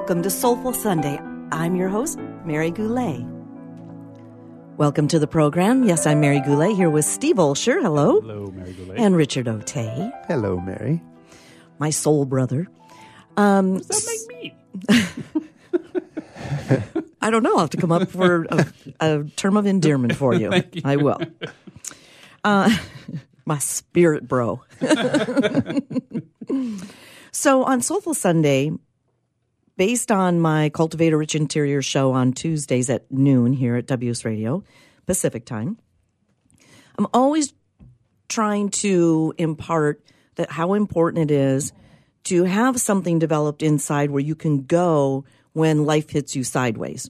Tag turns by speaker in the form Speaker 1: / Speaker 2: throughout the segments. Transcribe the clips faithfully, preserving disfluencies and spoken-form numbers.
Speaker 1: Welcome to Soulful Sunday. I'm your host, Mary Goulet. Welcome to the program. Yes, I'm Mary Goulet here with Steve Olsher. Hello.
Speaker 2: Hello, Mary Goulet.
Speaker 1: And Richard O'Tay.
Speaker 3: Hello, Mary.
Speaker 1: My soul brother. Um,
Speaker 2: what does that make me?
Speaker 1: I don't know. I'll have to come up for a, a term of endearment for you.
Speaker 2: Thank you.
Speaker 1: I will. Uh, my spirit bro. So on Soulful Sunday, based on my Cultivate a Rich Interior show on Tuesdays at noon here at W S Radio, Pacific time, I'm always trying to impart that how important it is to have something developed inside where you can go when life hits you sideways.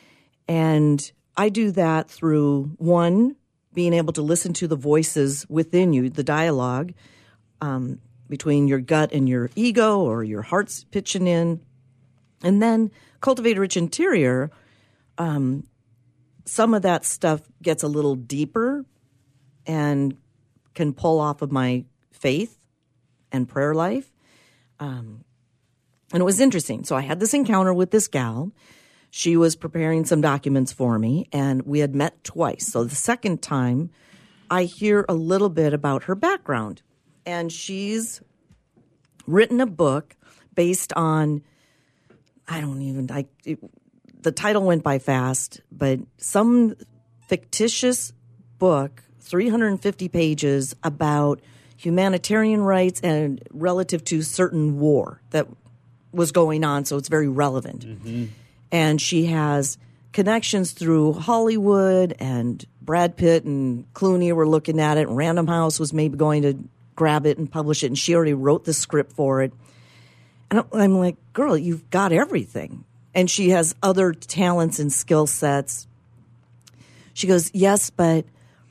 Speaker 1: And I do that through, one, being able to listen to the voices within you, the dialogue um, between your gut and your ego or your heart's pitching in. And then Cultivate a Rich Interior, um, some of that stuff gets a little deeper and can pull off of my faith and prayer life. Um, and it was interesting. So I had this encounter with this gal. She was preparing some documents for me, and we had met twice. So the second time, I hear a little bit about her background. And she's written a book based on, I don't even, I, it, the title went by fast, but some fictitious book, three hundred fifty pages, about humanitarian rights and relative to certain war that was going on, so it's very relevant. Mm-hmm. And she has connections through Hollywood, and Brad Pitt and Clooney were looking at it, and Random House was maybe going to grab it and publish it, and she already wrote the script for it. And I'm like, girl, you've got everything. And she has other talents and skill sets. She goes, yes, but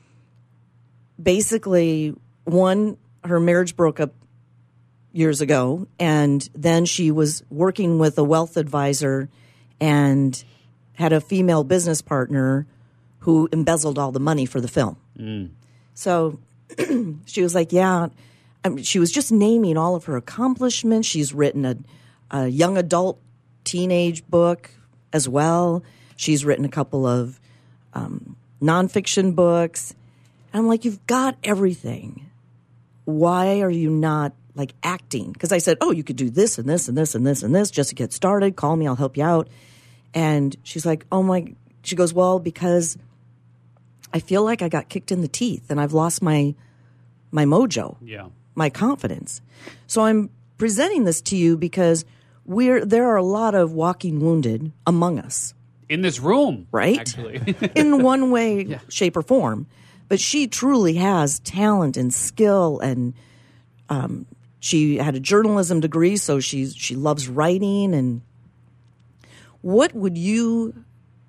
Speaker 1: basically, one, her marriage broke up years ago, and then she was working with a wealth advisor and had a female business partner who embezzled all the money for the film. Mm. So she was like, yeah. I mean, she was just naming all of her accomplishments. She's written a, a young adult teenage book as well. She's written a couple of um, nonfiction books. And I'm like, you've got everything. Why are you not like acting? Because I said, oh, you could do this and this and this and this and this just to get started. Call me, I'll help you out. And she's like, oh my, she goes, well, because I feel like I got kicked in the teeth and I've lost my my mojo,
Speaker 2: yeah,
Speaker 1: my confidence. So I'm presenting this to you because we're there are a lot of walking wounded among us.
Speaker 2: In this room,
Speaker 1: right?
Speaker 2: Actually.
Speaker 1: In one way,
Speaker 2: yeah.
Speaker 1: shape, or form. But she truly has talent and skill, and um, she had a journalism degree, so she's she loves writing. And what would you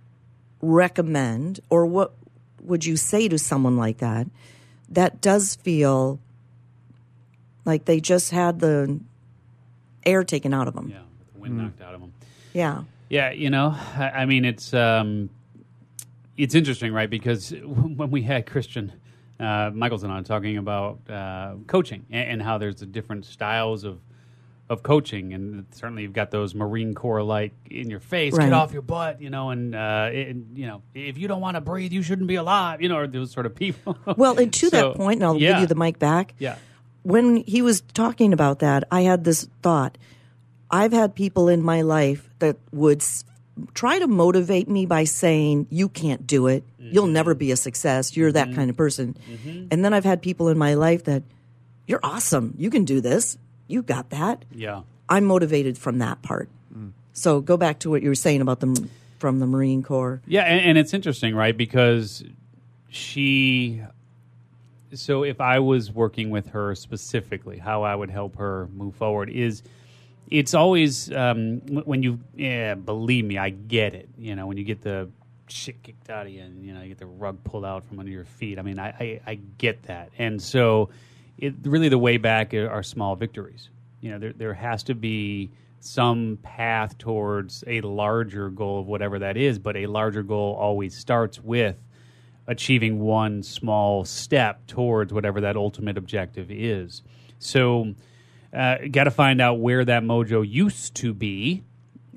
Speaker 1: recommend, or what would you say to someone like that that does feel like they just had the air taken out of them?
Speaker 2: Yeah, the wind mm. knocked out of them.
Speaker 1: Yeah.
Speaker 2: Yeah, you know, I, I mean, it's um, it's interesting, right? Because when we had Christian uh, Michelson on talking about uh, coaching and, and how there's the different styles of of coaching, and certainly you've got those Marine Corps like in your face,
Speaker 1: right.
Speaker 2: Get off your butt, you know, and uh, it, you know, if you don't want to breathe, you shouldn't be alive, you know, or those sort of people.
Speaker 1: Well, and to
Speaker 2: so,
Speaker 1: that point, and I'll
Speaker 2: yeah.
Speaker 1: give you the mic back.
Speaker 2: Yeah.
Speaker 1: When he was talking about that, I had this thought. I've had people in my life that would s- try to motivate me by saying, you can't do it. Mm-hmm. You'll never be a success. You're that mm-hmm. kind of person. Mm-hmm. And then I've had people in my life that, you're awesome. You can do this. You got that.
Speaker 2: Yeah.
Speaker 1: I'm motivated from that part. Mm. So go back to what you were saying about them from the Marine Corps.
Speaker 2: Yeah, and, and it's interesting, right? Because she... So if I was working with her specifically, how I would help her move forward is... It's always, um, when you, yeah, believe me, I get it. You know, when you get the shit kicked out of you and, you know, you get the rug pulled out from under your feet. I mean, I, I, I get that. And so it really the way back are small victories. You know, there there has to be some path towards a larger goal of whatever that is, but a larger goal always starts with achieving one small step towards whatever that ultimate objective is. So... Uh, got to find out where that mojo used to be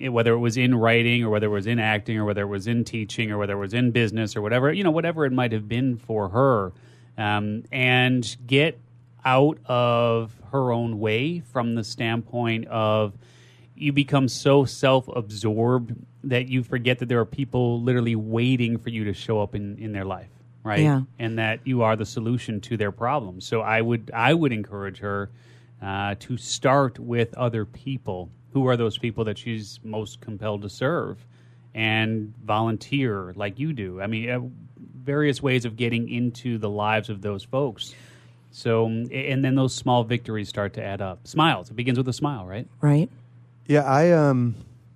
Speaker 2: whether it was in writing or whether it was in acting or whether it was in teaching or whether it was in business or whatever, you know, whatever it might have been for her, um, and get out of her own way from the standpoint of you become so self-absorbed that you forget that there are people literally waiting for you to show up in, in their life, right?
Speaker 1: Yeah.
Speaker 2: And that you are the solution to their problems. So I would I would encourage her uh, to start with other people. Who are those people that she's most compelled to serve, and volunteer like you do? I mean, uh, various ways of getting into the lives of those folks. So, and then those small victories start to add up. Smiles. It begins with a smile, right?
Speaker 1: Right.
Speaker 3: Yeah, I um,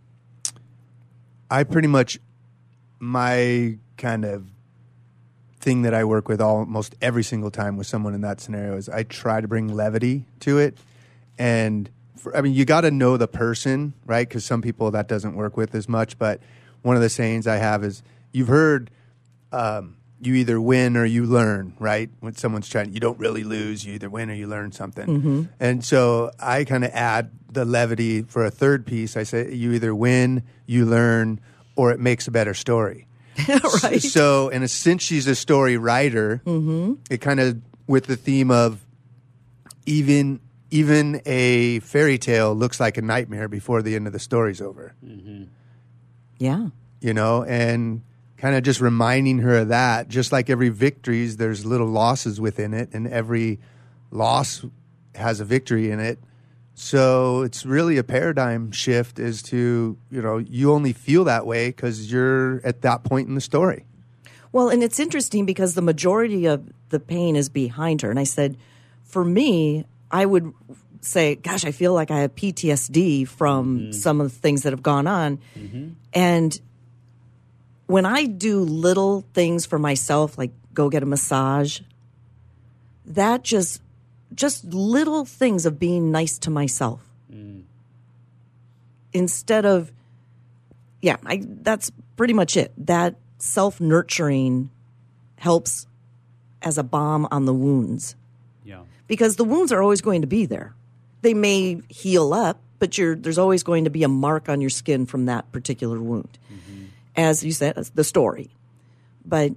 Speaker 3: I pretty much my kind of thing that I work with almost every single time with someone in that scenario is I try to bring levity to it, and for, I mean, you got to know the person, right? Because some people that doesn't work with as much. But one of the sayings I have is, you've heard, um, you either win or you learn, right? When someone's trying, you don't really lose. You either win or you learn something. Mm-hmm. And so I kind of add the levity for a third piece. I say you either win, you learn, or it makes a better story.
Speaker 1: Right.
Speaker 3: So, and since she's a story writer, mm-hmm. it kind of, with the theme of even even a fairy tale looks like a nightmare before the end of the story's over.
Speaker 2: Mm-hmm.
Speaker 1: Yeah.
Speaker 3: You know, and kind of just reminding her of that. Just like every victories, there's little losses within it, and every loss has a victory in it. So it's really a paradigm shift as to, you know, you only feel that way because you're at that point in the story.
Speaker 1: Well, and it's interesting because the majority of the pain is behind her. And I said, for me, I would say, gosh, I feel like I have P T S D from mm-hmm. some of the things that have gone on. Mm-hmm. And when I do little things for myself, like go get a massage, that just... just little things of being nice to myself. Mm. Instead of, yeah, I, that's pretty much it. That self-nurturing helps as a balm on the wounds.
Speaker 2: Yeah. Because
Speaker 1: the wounds are always going to be there. They may heal up, but you're, there's always going to be a mark on your skin from that particular wound. Mm-hmm. As you said, the story. But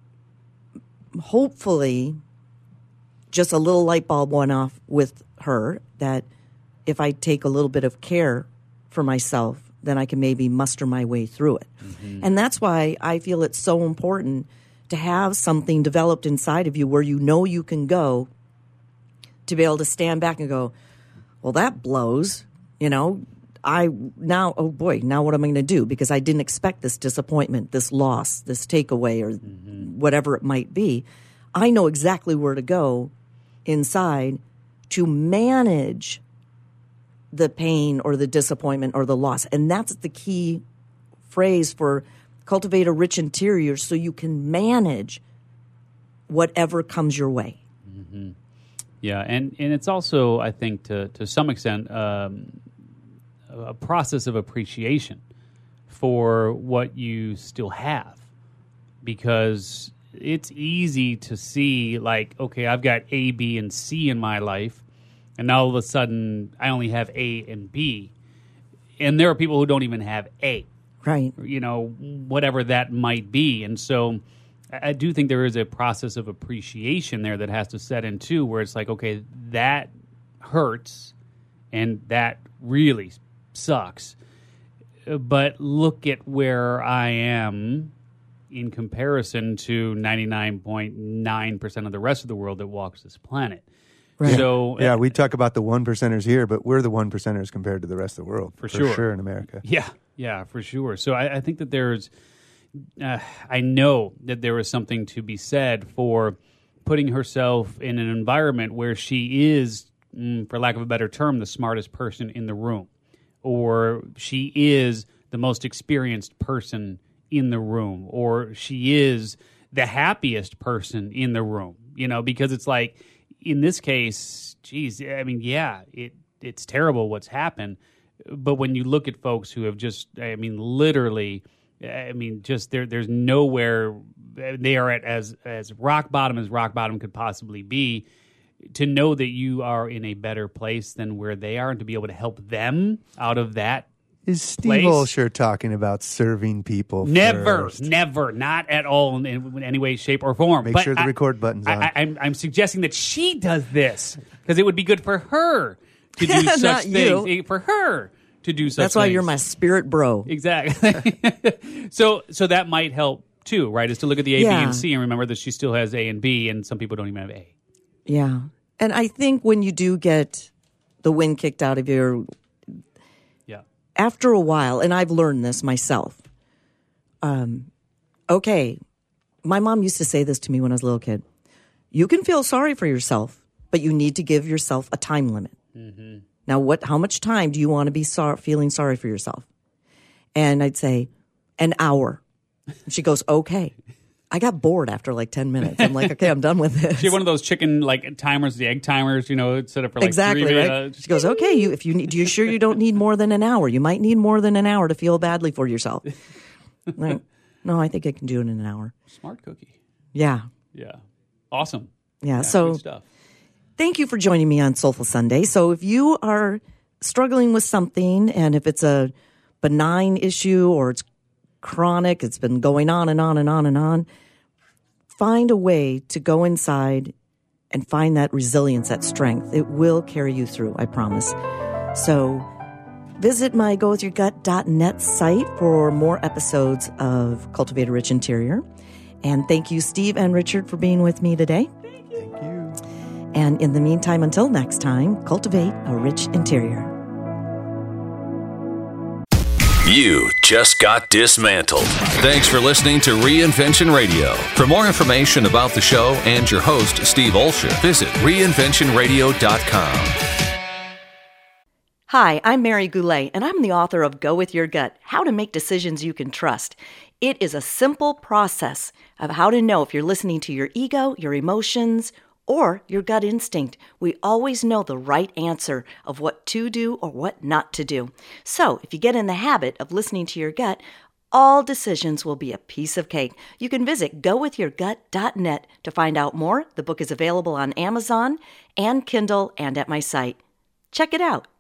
Speaker 1: hopefully just a little light bulb went off with her that if I take a little bit of care for myself, then I can maybe muster my way through it. Mm-hmm. And that's why I feel it's so important to have something developed inside of you where you know you can go to be able to stand back and go, well, that blows, you know, I now, oh boy, now what am I going to do? Because I didn't expect this disappointment, this loss, this takeaway, or mm-hmm. whatever it might be. I know exactly where to go inside to manage the pain or the disappointment or the loss. And that's the key phrase for cultivate a rich interior so you can manage whatever comes your way.
Speaker 2: Mm-hmm. Yeah, and, and it's also, I think, to, to some extent, um, a process of appreciation for what you still have. Because it's easy to see, like, okay, I've got A, B, and C in my life, and now all of a sudden I only have A and B. And there are people who don't even have A.
Speaker 1: Right.
Speaker 2: You know, whatever that might be. And so I do think there is a process of appreciation there that has to set in, too, where it's like, okay, that hurts, and that really sucks. But look at where I am in comparison to ninety-nine point nine percent of the rest of the world that walks this planet.
Speaker 1: Right.
Speaker 2: So
Speaker 3: yeah, we talk about the one percenters here, but we're the one percenters compared to the rest of the world.
Speaker 2: For,
Speaker 3: for
Speaker 2: sure.
Speaker 3: sure in America.
Speaker 2: Yeah, yeah, for sure. So I, I think that there's, uh, I know that there is something to be said for putting herself in an environment where she is, mm, for lack of a better term, the smartest person in the room, or she is the most experienced person in the room, or she is the happiest person in the room, you know, because it's like, in this case, geez, I mean, yeah, it it's terrible what's happened, but when you look at folks who have just, I mean, literally, I mean, just there, there's nowhere, they are at as, as rock bottom as rock bottom could possibly be, to know that you are in a better place than where they are and to be able to help them out of that
Speaker 3: Is Steve
Speaker 2: place.
Speaker 3: Olsher talking about serving people?
Speaker 2: Never,
Speaker 3: first?
Speaker 2: never, not at all in, in any way, shape, or form.
Speaker 3: Make
Speaker 2: but
Speaker 3: sure the
Speaker 2: I,
Speaker 3: record button's
Speaker 2: I,
Speaker 3: on.
Speaker 2: I, I'm, I'm suggesting that she does this because it would be good for her to do such
Speaker 1: Not
Speaker 2: things.
Speaker 1: you.
Speaker 2: For her to do such
Speaker 1: That's why
Speaker 2: things.
Speaker 1: you're my spirit bro.
Speaker 2: Exactly. so, so that might help too, right? Is to look at the A,
Speaker 1: Yeah.
Speaker 2: B, and C and remember that she still has A and B, and some people don't even have A.
Speaker 1: Yeah. And I think when you do get the wind kicked out of your,
Speaker 2: Yeah.
Speaker 1: after a while, and I've learned this myself, um, okay, my mom used to say this to me when I was a little kid. You can feel sorry for yourself, but you need to give yourself a time limit. Mm-hmm. Now, what? How much time do you want to be sor- feeling sorry for yourself? And I'd say, an hour. And she goes, okay. I got bored after like ten minutes. I'm like, okay, I'm done with this.
Speaker 2: She had one of those chicken like timers, the egg timers, you know, set up for like
Speaker 1: Exactly,
Speaker 2: three
Speaker 1: right?
Speaker 2: minutes.
Speaker 1: She goes, okay, you if you need, you sure you don't need more than an hour? You might need more than an hour to feel badly for yourself. Like, no, I think I can do it in an hour.
Speaker 2: Smart cookie.
Speaker 1: Yeah.
Speaker 2: Yeah. Awesome.
Speaker 1: Yeah.
Speaker 2: Yeah,
Speaker 1: so
Speaker 2: good stuff.
Speaker 1: thank you for joining me on Soulful Sunday. So if you are struggling with something, and if it's a benign issue or it's chronic, it's been going on and on and on and on, find a way to go inside and find that resilience, that strength. It will carry you through, I promise. So visit my go with your gut dot net site for more episodes of Cultivate a Rich Interior. And thank you, Steve and Richard, for being with me today.
Speaker 3: Thank you.
Speaker 1: And in the meantime, until next time, cultivate a rich interior.
Speaker 4: You just got dismantled. Thanks for listening to Reinvention Radio. For more information about the show and your host, Steve Olsher, visit reinvention radio dot com.
Speaker 1: Hi, I'm Mary Goulet, and I'm the author of Go With Your Gut, How to Make Decisions You Can Trust. It is a simple process of how to know if you're listening to your ego, your emotions, or your gut instinct. We always know the right answer of what to do or what not to do. So if you get in the habit of listening to your gut, all decisions will be a piece of cake. You can visit go with your gut dot net to find out more. The book is available on Amazon and Kindle and at my site. Check it out.